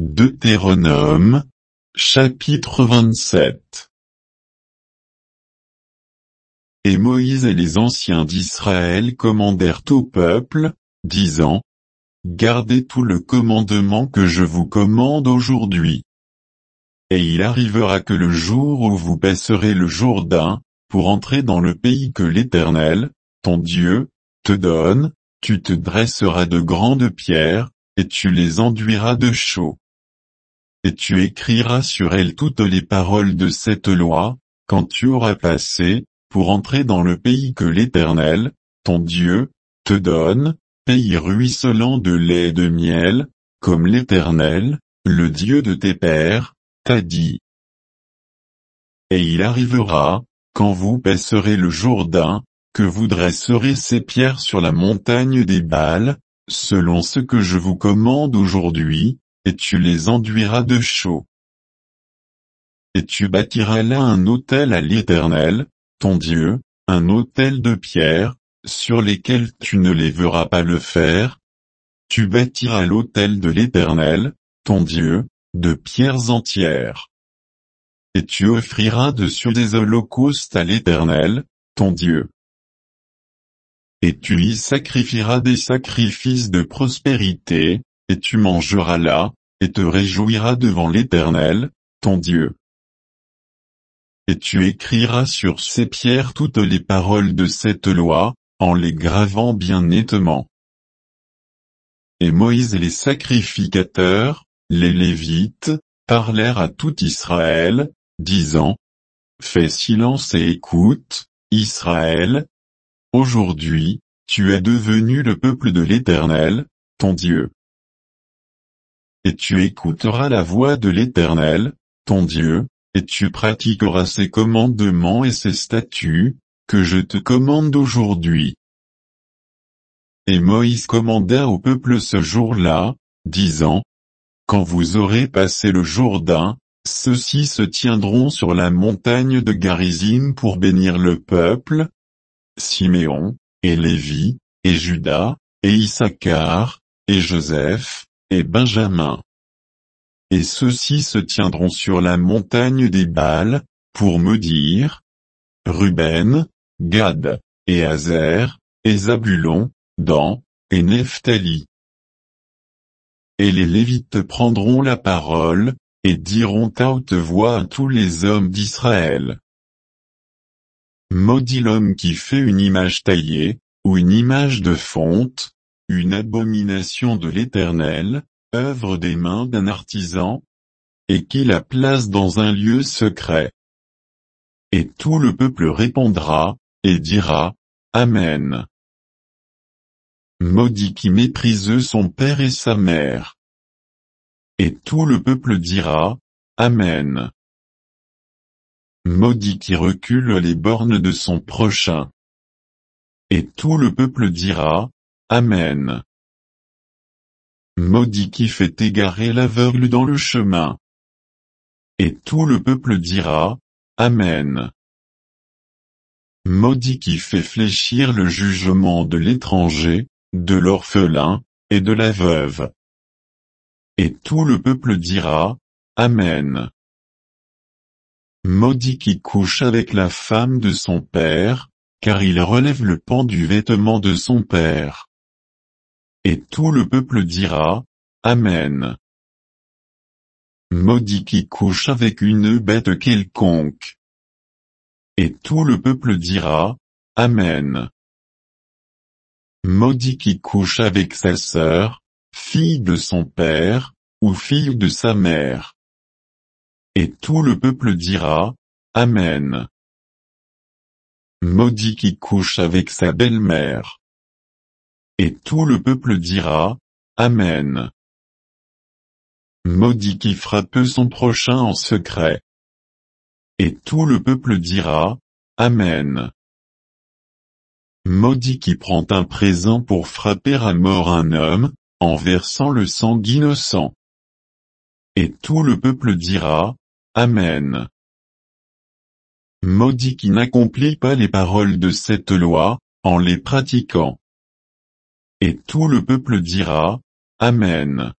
Deutéronome, chapitre 27. Et Moïse et les anciens d'Israël commandèrent au peuple, disant: Gardez tout le commandement que je vous commande aujourd'hui. Et il arrivera que le jour où vous passerez le Jourdain, pour entrer dans le pays que l'Éternel, ton Dieu, te donne, tu te dresseras de grandes pierres, et tu les enduiras de chaux. Et tu écriras sur elles toutes les paroles de cette loi, quand tu auras passé, pour entrer dans le pays que l'Éternel, ton Dieu, te donne, pays ruisselant de lait et de miel, comme l'Éternel, le Dieu de tes pères, t'a dit. Et il arrivera, quand vous passerez le Jourdain, que vous dresserez ces pierres sur la montagne des Baals, selon ce que je vous commande aujourd'hui, et tu les enduiras de chaux. Et tu bâtiras là un autel à l'Éternel, ton Dieu, un autel de pierre, sur lesquels tu ne lèveras pas le fer. Tu bâtiras l'autel de l'Éternel, ton Dieu, de pierres entières. Et tu offriras dessus des holocaustes à l'Éternel, ton Dieu. Et tu y sacrifieras des sacrifices de prospérité, et tu mangeras là, et te réjouiras devant l'Éternel, ton Dieu. Et tu écriras sur ces pierres toutes les paroles de cette loi, en les gravant bien nettement. Et Moïse et les sacrificateurs, les Lévites, parlèrent à tout Israël, disant: Fais silence et écoute, Israël. Aujourd'hui, tu es devenu le peuple de l'Éternel, ton Dieu. Et tu écouteras la voix de l'Éternel, ton Dieu, et tu pratiqueras ses commandements et ses statuts, que je te commande aujourd'hui. Et Moïse commanda au peuple ce jour-là, disant: Quand vous aurez passé le Jourdain, ceux-ci se tiendront sur la montagne de Garizim pour bénir le peuple, Siméon, et Lévi, et Juda, et Issachar, et Joseph, et Benjamin. Et ceux-ci se tiendront sur la montagne des Baals, pour me dire: Ruben, Gad, et Azer, et Zabulon, Dan, et Nephtali. Et les Lévites prendront la parole, et diront à haute voix à tous les hommes d'Israël: Maudit l'homme qui fait une image taillée, ou une image de fonte, une abomination de l'Éternel, œuvre des mains d'un artisan, et qui la place dans un lieu secret. Et tout le peuple répondra, et dira: Amen. Maudit qui méprise son père et sa mère. Et tout le peuple dira: Amen. Maudit qui recule les bornes de son prochain. Et tout le peuple dira: Amen. Maudit qui fait égarer l'aveugle dans le chemin. Et tout le peuple dira: Amen. Maudit qui fait fléchir le jugement de l'étranger, de l'orphelin, et de la veuve. Et tout le peuple dira: Amen. Maudit qui couche avec la femme de son père, car il relève le pan du vêtement de son père. Et tout le peuple dira: Amen. Maudit qui couche avec une bête quelconque. Et tout le peuple dira: Amen. Maudit qui couche avec sa sœur, fille de son père, ou fille de sa mère. Et tout le peuple dira: Amen. Maudit qui couche avec sa belle-mère. Et tout le peuple dira: Amen. Maudit qui frappe son prochain en secret. Et tout le peuple dira: Amen. Maudit qui prend un présent pour frapper à mort un homme, en versant le sang d'innocent. Et tout le peuple dira: Amen. Maudit qui n'accomplit pas les paroles de cette loi, en les pratiquant. Et tout le peuple dira: Amen.